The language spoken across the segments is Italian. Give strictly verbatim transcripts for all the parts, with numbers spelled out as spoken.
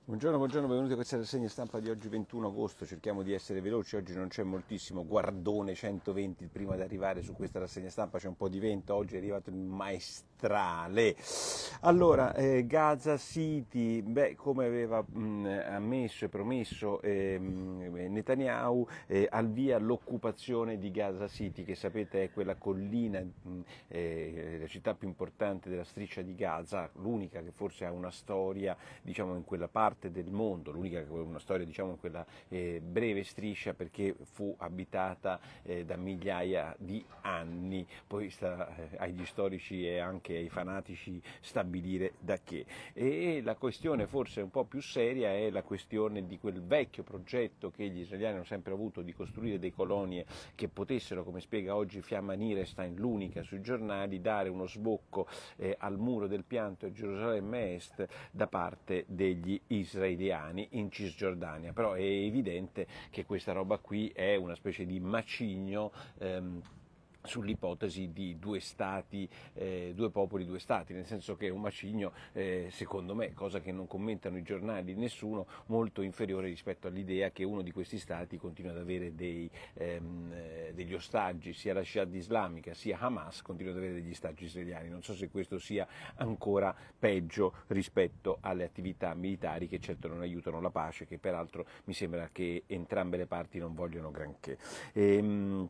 Buongiorno, buongiorno, benvenuti a questa rassegna stampa di oggi ventuno agosto, cerchiamo di essere veloci, oggi non c'è moltissimo, guardone centoventi, il primo ad arrivare su questa rassegna stampa, c'è un po' di vento, oggi è arrivato il maestrale. Allora, eh, Gaza City, beh, come aveva mh, ammesso e promesso eh, Netanyahu, eh, al via l'occupazione di Gaza City, che sapete è quella collina, mh, eh, la città più importante della striscia di Gaza, l'unica che forse ha una storia, diciamo, in quella parte del mondo, l'unica che ha una storia, diciamo, in quella eh, breve striscia, perché fu abitata eh, da migliaia di anni, poi sta eh, agli storici e anche ai fanatici stabilire da che. E la questione forse un po' più seria è la questione di quel vecchio progetto che gli israeliani hanno sempre avuto di costruire dei colonie che potessero, come spiega oggi Fiamma Nierestein, l'unica sui giornali, dare uno sbocco eh, al muro del pianto a Gerusalemme Est da parte degli israeliani in Cisgiordania. Però è evidente che questa roba qui è una specie di macigno ehm, sull'ipotesi di due stati, eh, due popoli, due stati, nel senso che è un macigno, eh, secondo me, cosa che non commentano i giornali nessuno, molto inferiore rispetto all'idea che uno di questi stati continua ad avere dei, ehm, eh, degli ostaggi, sia la Jihad islamica sia Hamas continua ad avere degli ostaggi israeliani. Non so se questo sia ancora peggio rispetto alle attività militari che certo non aiutano la pace, che peraltro mi sembra che entrambe le parti non vogliono granché. Ehm,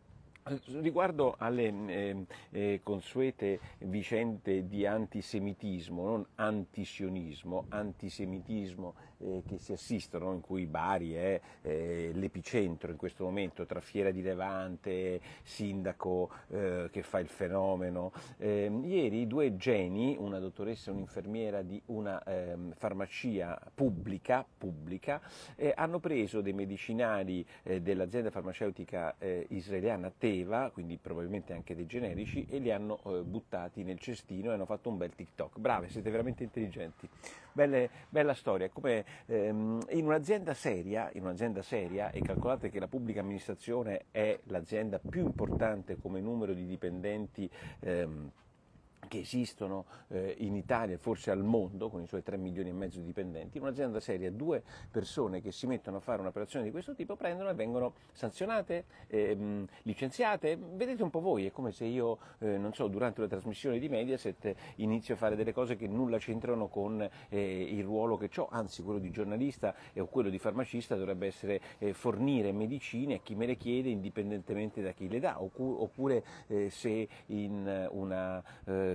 Riguardo alle eh, eh, consuete vicende di antisemitismo, non antisionismo, antisemitismo eh, che si assistono, in cui Bari è eh, l'epicentro in questo momento, tra Fiera di Levante, sindaco eh, che fa il fenomeno. Eh, ieri due geni, una dottoressa e un'infermiera di una eh, farmacia pubblica, pubblica eh, hanno preso dei medicinali eh, dell'azienda farmaceutica eh, israeliana Teva, quindi probabilmente anche dei generici, e li hanno eh, buttati nel cestino e hanno fatto un bel TikTok. Brave, siete veramente intelligenti. Belle, bella storia. Come ehm, in un'azienda seria, in un'azienda seria, e calcolate che la pubblica amministrazione è l'azienda più importante come numero di dipendenti ehm, che esistono eh, in Italia e forse al mondo, con i suoi tre milioni e mezzo di dipendenti, in un'azienda seria due persone che si mettono a fare un'operazione di questo tipo prendono e vengono sanzionate, ehm, licenziate. Vedete un po' voi, è come se io, eh, non so, durante una trasmissione di Mediaset inizio a fare delle cose che nulla c'entrano con eh, il ruolo che ho, anzi quello di giornalista e o quello di farmacista dovrebbe essere eh, fornire medicine a chi me le chiede indipendentemente da chi le dà, oppure eh, se in una eh,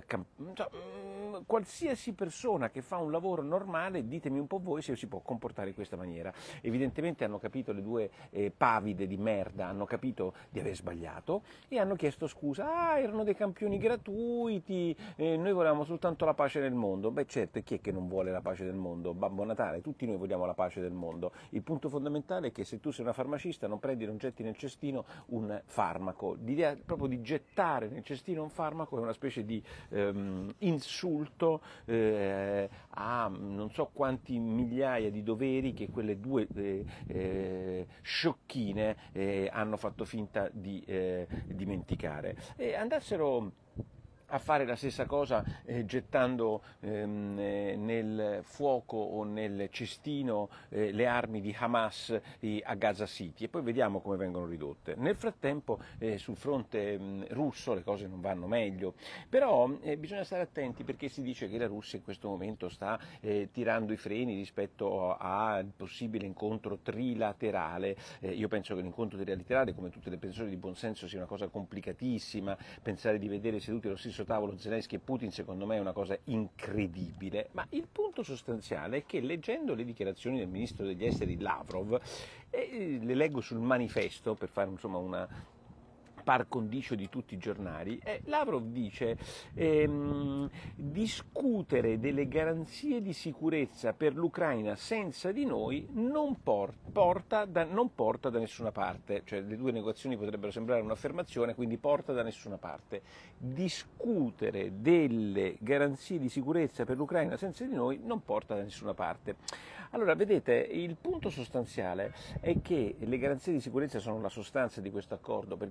qualsiasi persona che fa un lavoro normale, ditemi un po' voi se si può comportare in questa maniera. Evidentemente hanno capito, le due eh, pavide di merda hanno capito di aver sbagliato e hanno chiesto scusa. Ah, erano dei campioni gratuiti, eh, noi volevamo soltanto la pace nel mondo. Beh certo, e chi è che non vuole la pace del mondo? Babbo Natale, tutti noi vogliamo la pace del mondo. Il punto fondamentale è che se tu sei una farmacista non prendi, non getti nel cestino un farmaco. L'idea proprio di gettare nel cestino un farmaco è una specie di Ehm, insulto eh, a non so quanti migliaia di doveri che quelle due eh, eh, sciocchine eh, hanno fatto finta di eh, dimenticare. E andassero a fare la stessa cosa eh, gettando ehm, eh, nel fuoco o nel cestino eh, le armi di Hamas eh, a Gaza City e poi vediamo come vengono ridotte. Nel frattempo eh, sul fronte mh, russo le cose non vanno meglio, però eh, bisogna stare attenti perché si dice che la Russia in questo momento sta eh, tirando i freni rispetto al possibile incontro trilaterale. Eh, io penso che l'incontro trilaterale, come tutte le persone di buonsenso, sia una cosa complicatissima. Pensare di vedere seduti allo stesso tavolo Zelensky e Putin secondo me è una cosa incredibile, ma il punto sostanziale è che leggendo le dichiarazioni del ministro degli esteri Lavrov, e le leggo sul manifesto per fare insomma una par condicio di tutti i giornali, eh, Lavrov dice ehm, discutere delle garanzie di sicurezza per l'Ucraina senza di noi non, por- porta da, non porta da nessuna parte, cioè le due negoziazioni potrebbero sembrare un'affermazione, quindi porta da nessuna parte. Discutere delle garanzie di sicurezza per l'Ucraina senza di noi non porta da nessuna parte. Allora, vedete, il punto sostanziale è che le garanzie di sicurezza sono la sostanza di questo accordo, perché tu non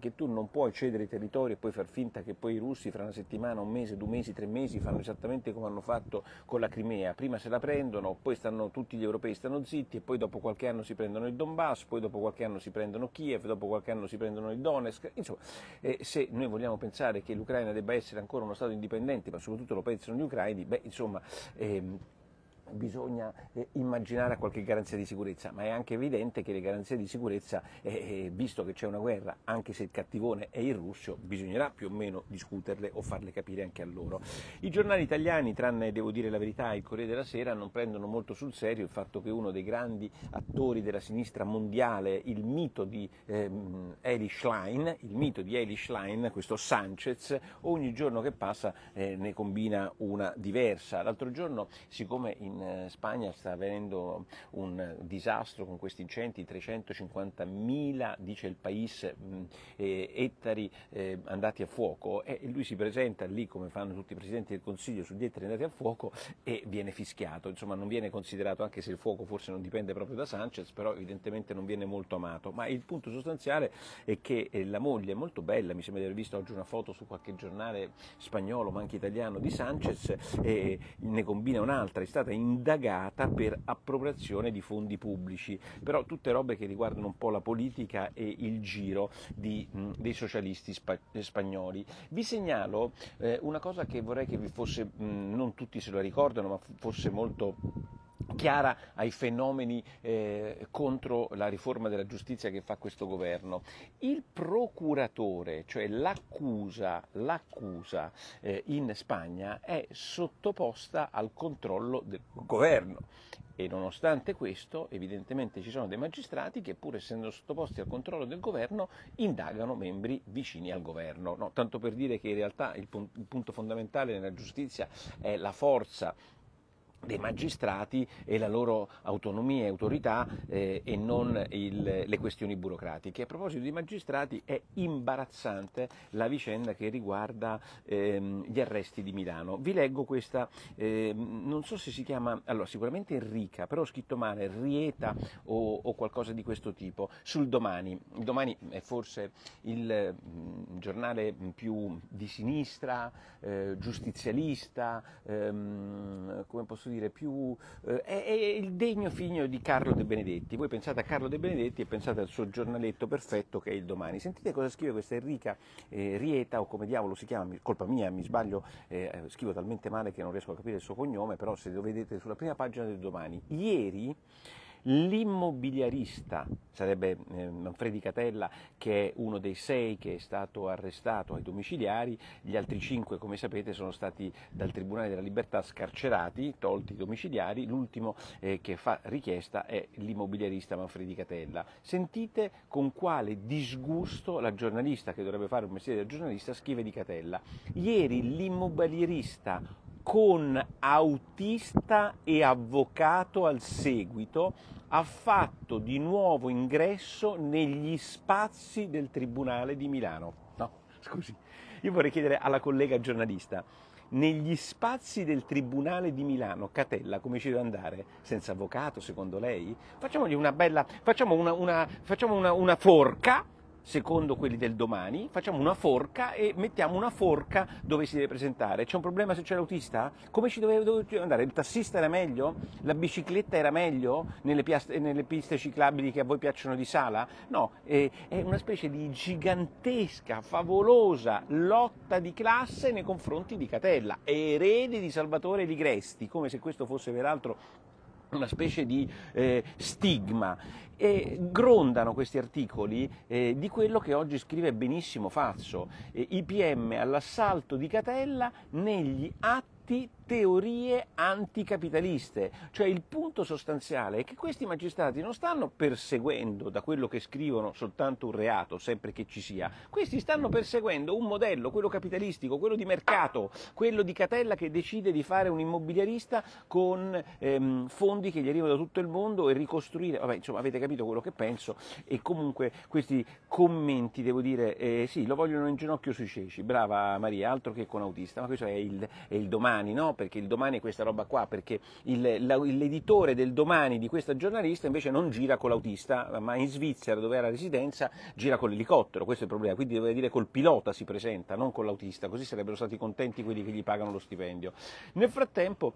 non puoi cedere territori e poi far finta che poi i russi fra una settimana, un mese, due mesi, tre mesi fanno esattamente come hanno fatto con la Crimea, prima se la prendono, poi stanno tutti gli europei stanno zitti e poi dopo qualche anno si prendono il Donbass, poi dopo qualche anno si prendono Kiev, dopo qualche anno si prendono il Donetsk, insomma eh, se noi vogliamo pensare che l'Ucraina debba essere ancora uno Stato indipendente, ma soprattutto lo pensano gli ucraini, beh insomma ehm, bisogna eh, immaginare qualche garanzia di sicurezza, ma è anche evidente che le garanzie di sicurezza, eh, eh, visto che c'è una guerra, anche se il cattivone è il russo, bisognerà più o meno discuterle o farle capire anche a loro. I giornali italiani, tranne, devo dire la verità, il Corriere della Sera, non prendono molto sul serio il fatto che uno dei grandi attori della sinistra mondiale, il mito di ehm, Eli Schlein, il mito di Eli Schlein, questo Sanchez, ogni giorno che passa eh, ne combina una diversa. L'altro giorno, siccome in In Spagna sta avvenendo un disastro con questi incendi, trecentocinquantamila, dice il País, eh, ettari eh, andati a fuoco, e lui si presenta lì come fanno tutti i presidenti del Consiglio sugli ettari andati a fuoco e viene fischiato, insomma non viene considerato, anche se il fuoco forse non dipende proprio da Sanchez, però evidentemente non viene molto amato. Ma il punto sostanziale è che eh, la moglie è molto bella, mi sembra di aver visto oggi una foto su qualche giornale spagnolo ma anche italiano di Sanchez, e ne combina un'altra, è stata indagata per appropriazione di fondi pubblici, però tutte robe che riguardano un po' la politica e il giro di, mh, dei socialisti spa- spagnoli. Vi segnalo eh, una cosa che vorrei che vi fosse, mh, non tutti se la ricordano, ma fosse molto chiara ai fenomeni eh, contro la riforma della giustizia che fa questo governo. Il procuratore, cioè l'accusa, l'accusa eh, in Spagna è sottoposta al controllo del governo. E nonostante questo, evidentemente ci sono dei magistrati che, pur essendo sottoposti al controllo del governo, indagano membri vicini al governo. No, tanto per dire che in realtà il, pun- il punto fondamentale nella giustizia è la forza dei magistrati e la loro autonomia e autorità eh, e non il, le questioni burocratiche. A proposito di magistrati, è imbarazzante la vicenda che riguarda ehm, gli arresti di Milano. Vi leggo questa, eh, non so se si chiama, allora sicuramente Enrica, però ho scritto male, Rieta o, o qualcosa di questo tipo, sul Domani. Il Domani è forse il mh, giornale più di sinistra, eh, giustizialista, ehm, come posso dire, più, eh, è, è il degno figlio di Carlo De Benedetti. Voi pensate a Carlo De Benedetti e pensate al suo giornaletto perfetto che è il Domani. Sentite cosa scrive questa Enrica eh, Rieta, o come diavolo si chiama, colpa mia, mi sbaglio, eh, scrivo talmente male che non riesco a capire il suo cognome, però se lo vedete sulla prima pagina del Domani. Ieri l'immobiliarista, sarebbe eh, Manfredi Catella, che è uno dei sei che è stato arrestato ai domiciliari, gli altri cinque, come sapete, sono stati dal Tribunale della Libertà scarcerati, tolti i domiciliari, l'ultimo eh, che fa richiesta è l'immobiliarista Manfredi Catella. Sentite con quale disgusto la giornalista, che dovrebbe fare un mestiere da giornalista, scrive di Catella. Ieri l'immobiliarista con autista e avvocato al seguito ha fatto di nuovo ingresso negli spazi del Tribunale di Milano. No, scusi, io vorrei chiedere alla collega giornalista, negli spazi del Tribunale di Milano, Catella come ci deve andare? Senza avvocato, secondo lei? Facciamogli una bella, facciamo una, una, facciamo una, una forca, secondo quelli del Domani, facciamo una forca e mettiamo una forca dove si deve presentare. C'è un problema se c'è l'autista? Come ci doveva, dove andare? Il tassista era meglio? La bicicletta era meglio nelle, piaste, nelle piste ciclabili che a voi piacciono di Sala? No, è, è una specie di gigantesca, favolosa lotta di classe nei confronti di Catella, erede di Salvatore Ligresti, come se questo fosse peraltro una specie di eh, stigma, e grondano questi articoli eh, di quello che oggi scrive benissimo Fazzo, eh, I P M all'assalto di Catella negli atti teorie anticapitaliste, cioè il punto sostanziale è che questi magistrati non stanno perseguendo da quello che scrivono soltanto un reato, sempre che ci sia, questi stanno perseguendo un modello, quello capitalistico, quello di mercato, quello di Catella che decide di fare un immobiliarista con ehm, fondi che gli arrivano da tutto il mondo e ricostruire, vabbè insomma avete capito quello che penso, e comunque questi commenti devo dire, eh, sì, lo vogliono in ginocchio sui ceci, brava Maria, altro che con autista, ma questo è il, è il Domani, no? perché il Domani è questa roba qua, perché il, la, l'editore del Domani di questa giornalista invece non gira con l'autista, ma in Svizzera, dove era residenza, gira con l'elicottero, questo è il problema, quindi doveva dire col pilota si presenta, non con l'autista, così sarebbero stati contenti quelli che gli pagano lo stipendio. Nel frattempo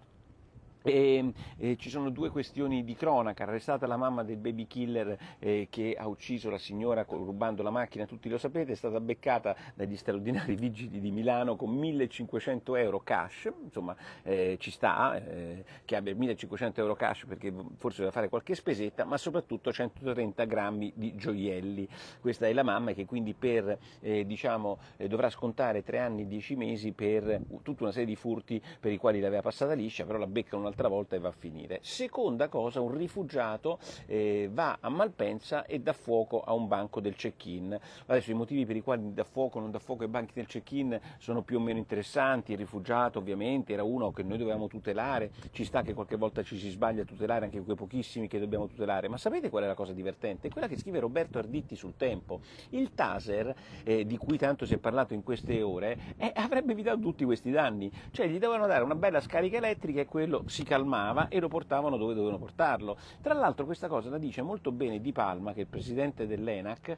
E, e ci sono due questioni di cronaca: arrestata la mamma del baby killer eh, che ha ucciso la signora rubando la macchina, tutti lo sapete, è stata beccata dagli straordinari vigili di Milano con millecinquecento euro cash, insomma eh, ci sta eh, che abbia millecinquecento euro cash perché forse deve fare qualche spesetta, ma soprattutto centotrenta grammi di gioielli. Questa è la mamma che quindi per eh, diciamo eh, dovrà scontare tre anni e dieci mesi per tutta una serie di furti per i quali l'aveva passata liscia, però la beccano una un'altra volta e va a finire. Seconda cosa, un rifugiato eh, va a Malpensa e dà fuoco a un banco del check-in. Adesso i motivi per i quali dà fuoco o non dà fuoco ai banchi del check-in sono più o meno interessanti. Il rifugiato ovviamente era uno che noi dovevamo tutelare, ci sta che qualche volta ci si sbaglia a tutelare anche quei pochissimi che dobbiamo tutelare, ma sapete qual è la cosa divertente? Quella che scrive Roberto Arditti sul Tempo. Il Taser, eh, di cui tanto si è parlato in queste ore, eh, avrebbe evitato tutti questi danni, cioè gli dovevano dare una bella scarica elettrica e quello si calmava e lo portavano dove dovevano portarlo. Tra l'altro questa cosa la dice molto bene Di Palma, che è il presidente dell'ENAC,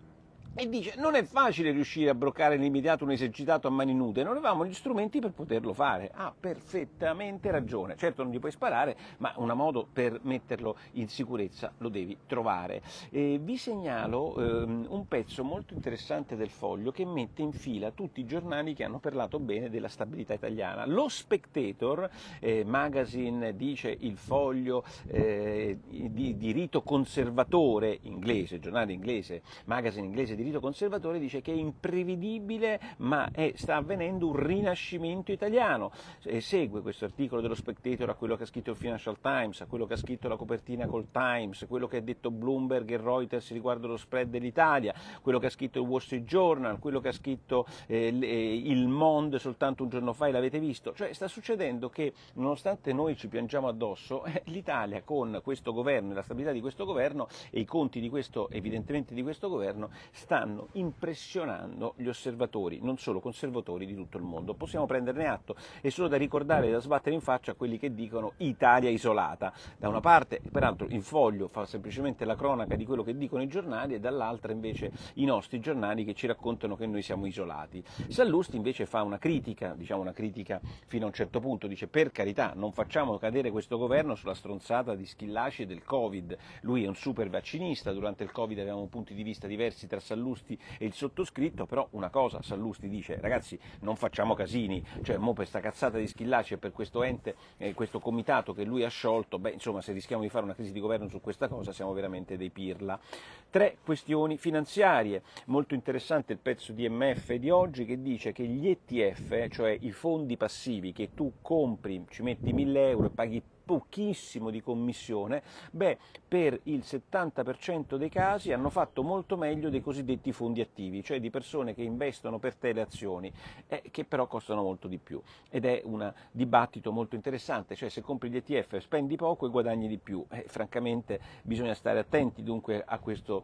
e dice: non è facile riuscire a bloccare nell'immediato un esercitato a mani nude, non avevamo gli strumenti per poterlo fare. Ha perfettamente ragione, certo non gli puoi sparare, ma un modo per metterlo in sicurezza lo devi trovare. E vi segnalo ehm, un pezzo molto interessante del Foglio che mette in fila tutti i giornali che hanno parlato bene della stabilità italiana. Lo Spectator, eh, magazine, dice il Foglio, eh, di, di rito conservatore inglese, giornale inglese, magazine inglese di rito conservatore, dice che è imprevedibile ma è, sta avvenendo un rinascimento italiano. E segue questo articolo dello Spectator a quello che ha scritto il Financial Times, a quello che ha scritto la copertina col Times, quello che ha detto Bloomberg e Reuters riguardo lo spread dell'Italia, quello che ha scritto il Wall Street Journal, quello che ha scritto eh, il Monde soltanto un giorno fa e l'avete visto. Cioè sta succedendo che nonostante noi ci piangiamo addosso, eh, l'Italia con questo governo e la stabilità di questo governo e i conti di questo, evidentemente di questo governo, stanno impressionando gli osservatori, non solo conservatori, di tutto il mondo. Possiamo prenderne atto, è solo da ricordare e da sbattere in faccia a quelli che dicono Italia isolata. Da una parte, peraltro, il Foglio fa semplicemente la cronaca di quello che dicono i giornali e dall'altra invece i nostri giornali che ci raccontano che noi siamo isolati. Sallusti invece fa una critica, diciamo una critica fino a un certo punto, dice: per carità, non facciamo cadere questo governo sulla stronzata di Schillaci e del Covid. Lui è un super vaccinista, durante il Covid avevamo punti di vista diversi tra Sallusti e il sottoscritto, però una cosa Sallusti dice: ragazzi, non facciamo casini, cioè mo per sta cazzata di Schillaci e per questo ente, eh, questo comitato che lui ha sciolto, beh insomma se rischiamo di fare una crisi di governo su questa cosa siamo veramente dei pirla. Tre questioni finanziarie, molto interessante il pezzo di M F di oggi che dice che gli E T F, cioè i fondi passivi che tu compri, ci metti mille euro e paghi pochissimo di commissione, beh, per il settanta per cento dei casi hanno fatto molto meglio dei cosiddetti fondi attivi, cioè di persone che investono per te le azioni, eh, che però costano molto di più. Ed è un dibattito molto interessante, cioè se compri gli E T F spendi poco e guadagni di più. Eh, francamente bisogna stare attenti dunque a questo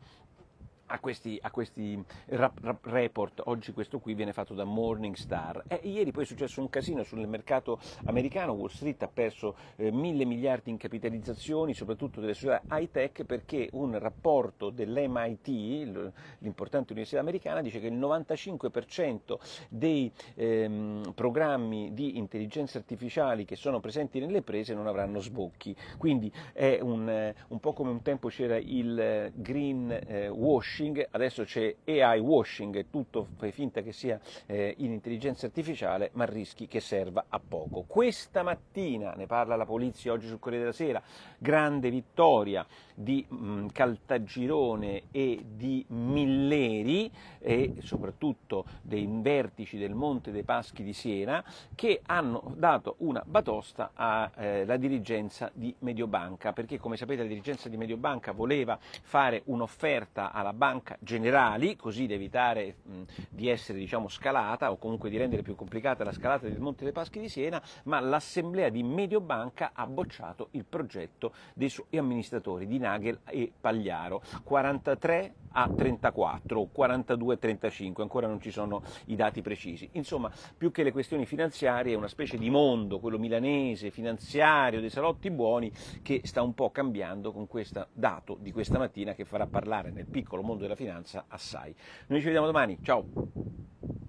A questi, a questi rap, rap report. Oggi questo qui viene fatto da Morningstar. E ieri poi è successo un casino sul mercato americano, Wall Street ha perso eh, mille miliardi in capitalizzazioni, soprattutto delle società high tech, perché un rapporto dell'M I T, l'importante università americana, dice che il novantacinque per cento dei ehm, programmi di intelligenza artificiali che sono presenti nelle imprese non avranno sbocchi. Quindi è un, eh, un po' come un tempo c'era il eh, green eh, washing, adesso c'è A I washing, tutto fai finta che sia eh, in intelligenza artificiale, ma rischi che serva a poco. Questa mattina, ne parla la polizia oggi sul Corriere della Sera, grande vittoria di mh, Caltagirone e di Milleri e soprattutto dei vertici del Monte dei Paschi di Siena, che hanno dato una batosta alla eh, dirigenza di Mediobanca, perché come sapete la dirigenza di Mediobanca voleva fare un'offerta alla banca Banca Generali, così da evitare mh, di essere diciamo, scalata o comunque di rendere più complicata la scalata del Monte dei Paschi di Siena, ma l'assemblea di Mediobanca ha bocciato il progetto dei suoi amministratori di Nagel e Pagliaro, quarantatré a trentaquattro o quarantadue a trentacinque, ancora non ci sono i dati precisi. Insomma, più che le questioni finanziarie è una specie di mondo, quello milanese, finanziario, dei salotti buoni, che sta un po' cambiando con questo dato di questa mattina che farà parlare nel piccolo mondo della finanza assai. Noi ci vediamo domani, ciao!